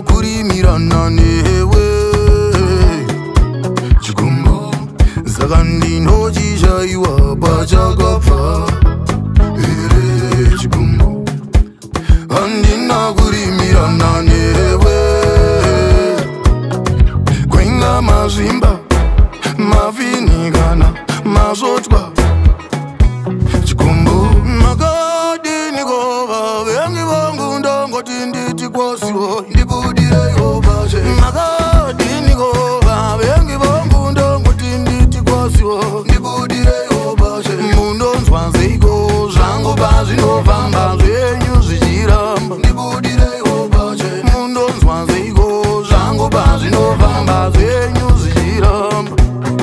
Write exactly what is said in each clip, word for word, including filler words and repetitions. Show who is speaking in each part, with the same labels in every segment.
Speaker 1: kurimirana newe chikumbu saka ndinochishaiwa pachakabva ere chikumbu handina kurimirana newe kwenga mazvimba mavhinikana mazvotwa chikumbu makadiniko vengi vangu ndangoti nditi kwasiwo ndibudireyo pache makadiniko vengi vangu ndangoti nditi kwasiwo ndibudireyo pache mundonzwa zeiko zvangu pazvinofamba zvenyu zvichiramba ndibudireyo pache mundonzwa zeiko zvangu pazvinofamba zvenyu zvichiramba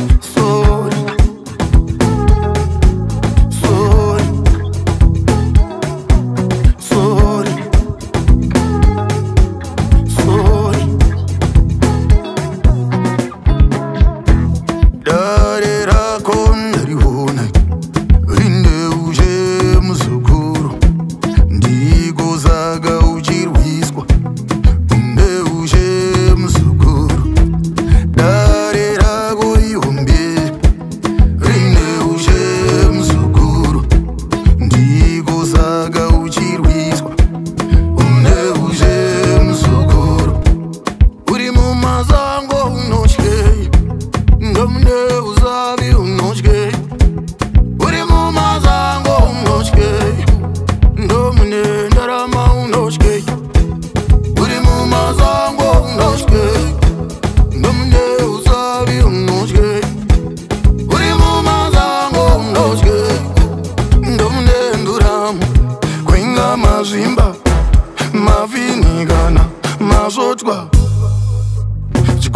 Speaker 1: mazvimba mavhinikana mazvotwa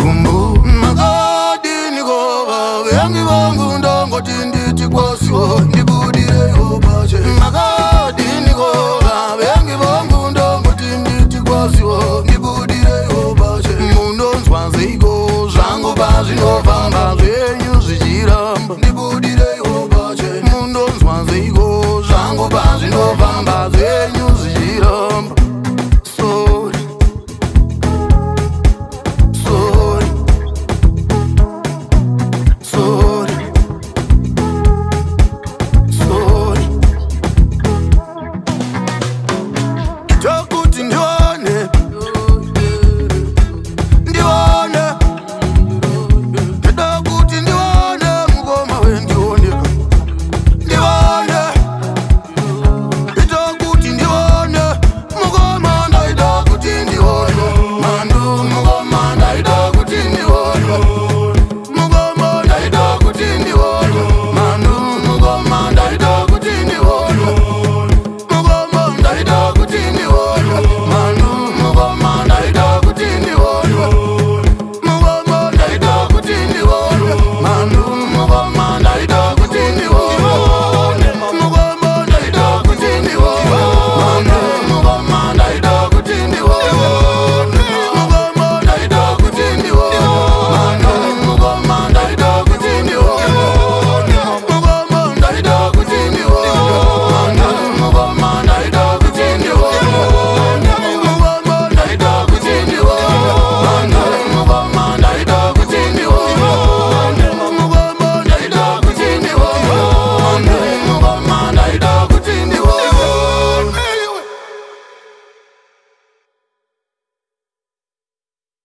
Speaker 1: chikumbu makadiniko vengi vangu ndangoti nditi kwasiwo